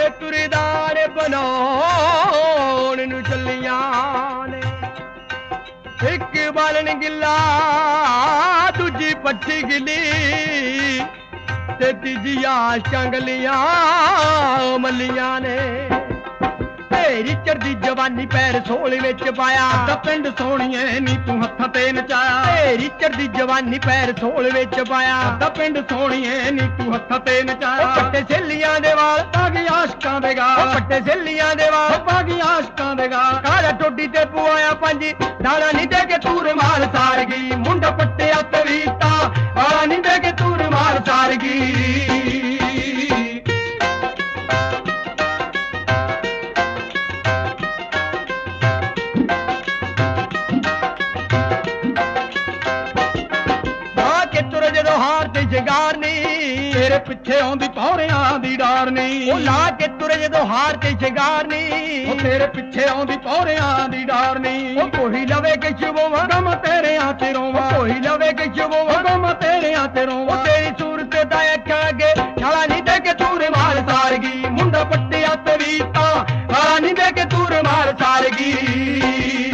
ਤੁਰਦਾਰ ਬਣਾਉਣ ਨੂੰ ਚੱਲੀਆਂ ਨੇ। ਇੱਕ ਬਾਲਣ ਗਿੱਲਾ ਦੂਜੀ ਪੱਠੀ ਗਿੱਲੀ ਤੇ ਤੀਜੀ ਆਸ਼ਕਾਂ ਗਲੀਆਂ ਮੱਲੀਆਂ ਨੇ। ਤੇਰੀ ਚੜਦੀ ਜਵਾਨੀ ਪੈਰ ਸੋਲ ਵਿੱਚ ਪਾਇਆ ਅੱਧਾ ਪਿੰਡ ਸੋਹਣੀਏ ਨੀ ਤੂੰ ਹੱਥਾਂ ਤੇ ਨਚਾਇਆ। ਤੇਰੀ ਚੜਦੀ ਜਵਾਨੀ ਪੈਰ ਸੋਲ ਵਿੱਚ ਪਾਇਆ ਅੱਧਾ ਪਿੰਡ ਸੋਹਣੀਏ ਨੀ ਤੂੰ ਹੱਥਾਂ ਤੇ ਨਚਾਇਆ। ਪੱਟੇ ਸੇਲੀਆਂ ਦੇ ਵਾਲ ਬਾਗੀ ਆਸ਼ਕਾਂ ਦੇ ਗਾਲ ਪੱਟੇ ਸੇਲੀਆਂ ਦੇ ਵਾਲ ਬਾਗੀ ਆਸ਼ਕਾਂ ਦੇ ਗਾਲ। ਕਾਲਾ ਟੋਡੀ ਤੇ ਪੁਆਇਆ ਪੰਜ ਦਾਣਾ ਨਹੀਂ ਦੇ ਕੇ ਤੂਰ ਮਾਰ ਸਾਰ ਗਈ। ਮੁੰਡਾ ਪੱਟਿਆ ਤਵੀਤਾ ਆਲਾ ਨਹੀਂ ਦੇ ਕੇ ਤੂਰ ਮਾਰ ਸਾਰ ਗਈ। ਜਦੋਂ ਹਾਰ ਤੇ ਸ਼ਿੰਗਾਰ ਨੀ ਤੇਰੇ ਪਿੱਛੇ ਆਉਂਦੀ ਪੌਰਿਆਂ ਦੀ ਡਾਰ ਨੀ। ਉਹ ਲਾ ਕੇ ਤੁਰੇ ਜਦੋਂ ਹਾਰ ਤੇ ਸ਼ਿੰਗਾਰ ਨੀ ਉਹ ਤੇਰੇ ਪਿੱਛੇ ਆਉਂਦੀ ਪੌਰਿਆਂ ਦੀ ਡਾਰ ਨੀ। ਉਹ ਕੋਈ ਲਵੇ ਕਿ ਸ਼ੁਭਵਾ ਗਮ ਤੇਰਿਆਂ ਤੇ ਰੋਵਾਂ ਕੋਈ ਲਵੇ ਕਿ ਸ਼ੁਭਵਾ ਗਮ ਤੇਰਿਆਂ ਤੇ ਰੋਵਾਂ। ਉਹ ਤੇਰੀ ਸੂਰਤ ਦਾ ਅੱਖਾਂ ਅੱਗੇ ਛਾਲਾ ਨਹੀਂ ਦੇ ਕੇ ਤੂਰ ਮਾਰ ਸਾਰ ਗਈ। ਮੁੰਡਾ ਪੱਟਿਆ ਤਵੀਤਾ ਛਾਲਾ ਨਹੀਂ ਦੇ ਕੇ ਤੂਰ ਮਾਰ ਸਾਰ ਗਈ।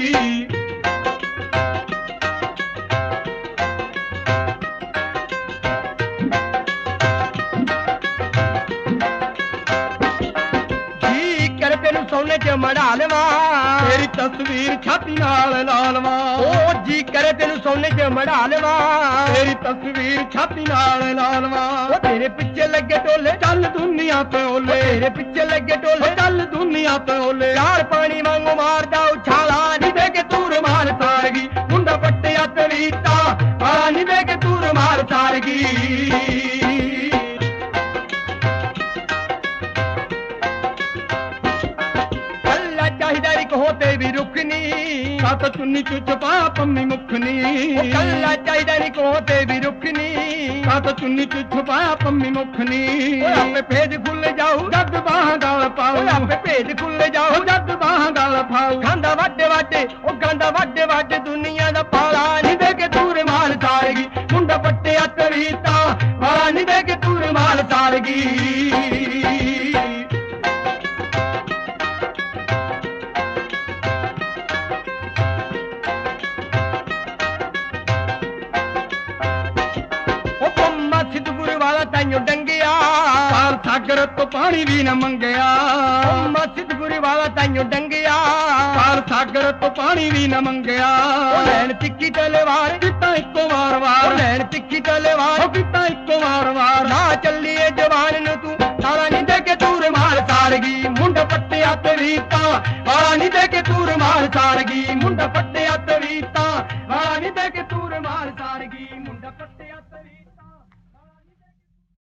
ਸੋਨੇ ਚ ਮੜਾ ਲਵਾਂ ਤੇਰੀ ਤਸਵੀਰ ਛਾਤੀ ਨਾਲ ਲਾ ਲਵਾਂ। ਉਹ ਜੀ ਕਰੇ ਤੈਨੂੰ ਸੋਨੇ ਚ ਮੜਾ ਲਵਾਂ ਤੇਰੀ ਤਸਵੀਰ ਛਾਤੀ ਨਾਲ ਲਾ ਲਵਾਂ। ਉਹ ਤੇਰੇ ਪਿੱਛੇ ਲੱਗੇ ਟੋਲੇ ਚੱਲ ਦੁਨੀਆ ਤੇ ਓਲੇ ਤੇਰੇ ਪਿੱਛੇ ਲੱਗੇ ਟੋਲੇ ਚੱਲ ਦੁਨੀਆ ਤੇ ਓਲੇ। ਯਾਰ ਪਾਣੀ ਵਾਂਗੂ ਮਾਰਦਾ ਉਛਾਲਾ ਨਹੀਂ ਦੇ ਕੇ ਤੂਰ ਮਾਰ ਸਾਰ ਗਈ। ਮੁੰਡਾ ਪੱਟਿਆ ਤਵੀਤਾ ਆਲਾ ਨਹੀਂ ਦੇ ਕੇ ਤੂਰ ਮਾਰ ਸਾਰ ਗਈ। ਚਾਹੀਦਾ ਇੱਕ ਹੋਤੇ ਵੀ ਰੁਕਨੀ ਸੱਤ ਚੁੰਨੀ ਚ ਛਪਾ ਪੰਮੀ ਮੁਖਨੀ। ਕੱਲਾ ਚਾਹੀਦਾ ਇੱਕ ਹੋਤੇ ਵੀ ਰੁਕਨੀ ਸੱਤ ਚੁੰਨੀ ਚ ਛਪਾ ਪੰਮੀ ਮੁਖਨੀ। ਆਪੇ ਭੇਜ ਖੁੱਲ ਜਾਊ ਜਦ ਬਾਹਾਂ ਗਾਲ ਪਾਉ ਆਪੇ ਭੇਜ ਖੁੱਲ ਜਾਊ ਜਦ ਬਾਹਾਂ ਗਾਲ ਪਾਉ। ਗਾਂਦਾ ਵਾਡੇ ਵਾਡੇ ਉਹ ਗਾਂਦਾ ਵਾਡੇ ਵਾਡੇ ਦੁਨੀਆ ਦਾ ਪਾਲਾ ਨਹੀਂ ਦੇ ਕੇ ਤੂਰ ਮਾਰ ਸਾਰ ਗਈ। ਮੁੰਡਾ ਪੱਟਿਆ ਤਵੀਤਾ ਪਾਲਾ ਨਹੀਂ ਦੇ ਕੇ ਤੂਰ ਮਾਰ ਸਾਰ ਗਈ। ਤਾਈਓ ਡੰਗਿਆ ਪਾਰ ਸਾਗਰ ਤੋਂ ਪਾਣੀ ਵੀ ਨਾ ਮੰਗਿਆ। ਮਸਜਿਦਪੁਰ ਵਾਲਾ ਤਾਈਓ ਡੰਗਿਆ ਪਾਰ ਸਾਗਰ ਤੋਂ ਪਾਣੀ ਵੀ ਨਾ ਮੰਗਿਆ। ਉਹ ਲੈਣ ਤਿੱਖੀ ਤਲਵਾਰ ਕੀਤਾ ਇੱਕੋ ਵਾਰ ਵਾਰ ਲੈਣ ਤਿੱਖੀ ਤਲਵਾਰ ਕੀਤਾ ਇੱਕੋ ਵਾਰ ਵਾਰ। ਨਾ ਚੱਲੀਏ ਜਵਾਨ ਨੂੰ ਤੂੰ ਤਾਲਾ ਨਹੀਂ ਦੇ ਕੇ ਤੂਰ ਮਾਰ ਸਾਰ ਗਈ। ਮੁੰਡਾ ਪੱਟਿਆ ਤਵੀਤਾ ਤਾਲਾ ਨਹੀਂ ਦੇ ਕੇ ਤੂਰ ਮਾਰ ਸਾਰ ਗਈ। ਮੁੰਡਾ ਪੱਟਿਆ